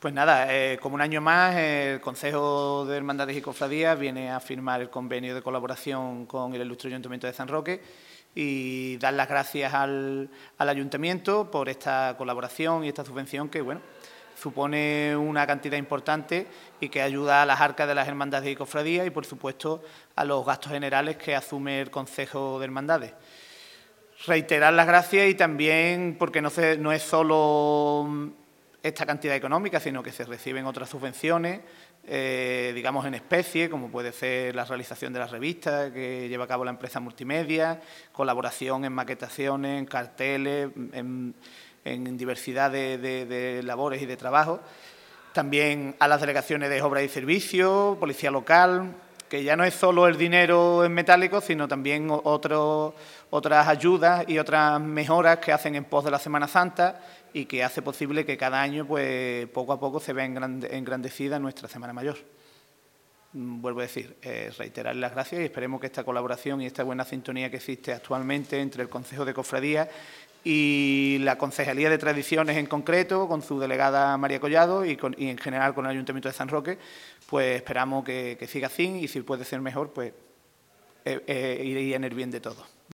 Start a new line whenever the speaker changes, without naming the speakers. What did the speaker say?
Pues nada, como un año más, el Consejo de Hermandades y Cofradías viene a firmar el convenio de colaboración con el Ilustre Ayuntamiento de San Roque y dar las gracias al Ayuntamiento por esta colaboración y esta subvención que, bueno, supone una cantidad importante y que ayuda a las arcas de las hermandades y cofradías y, por supuesto, a los gastos generales que asume el Consejo de Hermandades. Reiterar las gracias y también porque no es solo esta cantidad económica, sino que se reciben otras subvenciones, digamos en especie, como puede ser la realización de las revistas que lleva a cabo la empresa multimedia, colaboración en maquetaciones, en carteles, en diversidad de labores y de trabajos. También a las delegaciones de obras y servicios, policía local, que ya no es solo el dinero en metálico, sino también otras ayudas y otras mejoras que hacen en pos de la Semana Santa y que hace posible que cada año, pues, poco a poco se vea engrandecida nuestra Semana Mayor. Vuelvo a decir, reiterar las gracias y esperemos que esta colaboración y esta buena sintonía que existe actualmente entre el Consejo de Cofradías y la Concejalía de Tradiciones en concreto, con su delegada María Collado y en general con el Ayuntamiento de San Roque, pues esperamos que siga así y si puede ser mejor, pues iría en el bien de todos.